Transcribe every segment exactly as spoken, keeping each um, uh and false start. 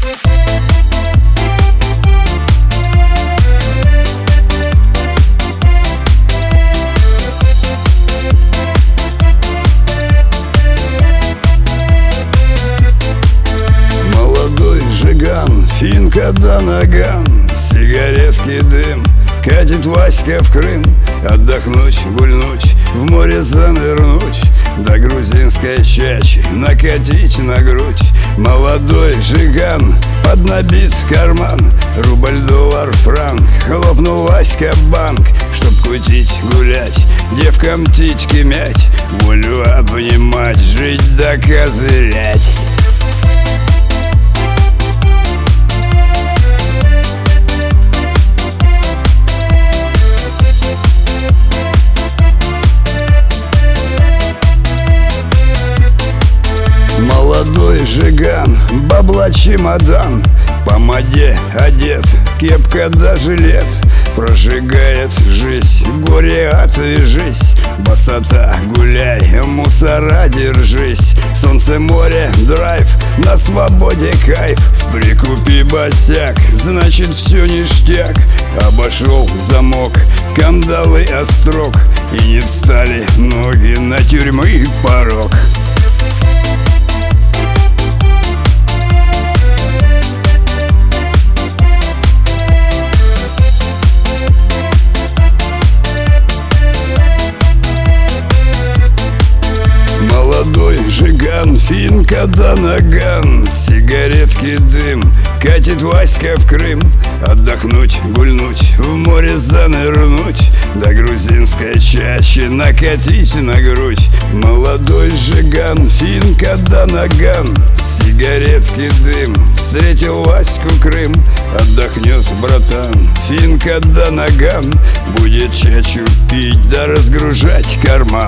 Финка да наган, сигаретский дым. Катит Васька в Крым, отдохнуть, гульнуть, в море занырнуть, до грузинской чачи накатить на грудь. Молодой жиган, поднабит карман, рубль, доллар, франк. Хлопнул Васька банк, чтоб кутить, гулять, девкам титьки мять, волю обнимать, жить да козырять. Молодой жиган, бабла чемодан, по моде одет, кепка да жилет. Прожигает жизнь, горе отвяжись, босота гуляй, мусора держись. Солнце, море, драйв, на свободе кайф. Прикупи босяк, значит все ништяк. Обошел замок, кандалы острог, и не встали ноги на тюрьмы порог. Молодой жиган, финка да наган, сигаретский дым. Катит Васька в Крым, отдохнуть, гульнуть, в море занырнуть, до грузинской чачи накатить на грудь. Молодой жиган, финка да наган, сигаретский дым. Встретил Ваську Крым, отдохнет братан, финка да наган. Будет чачу пить да разгружать карман.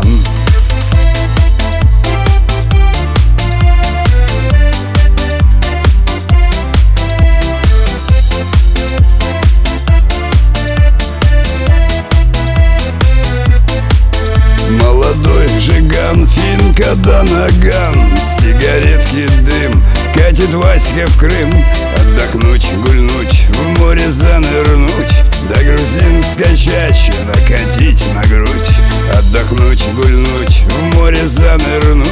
Молодой жиган, финка да наган, сигаретский дым. Катит Васька в Крым, отдохнуть, гульнуть, в море занырнуть, до грузинской чачи накатить на грудь. Отдохнуть, гульнуть, в море занырнуть.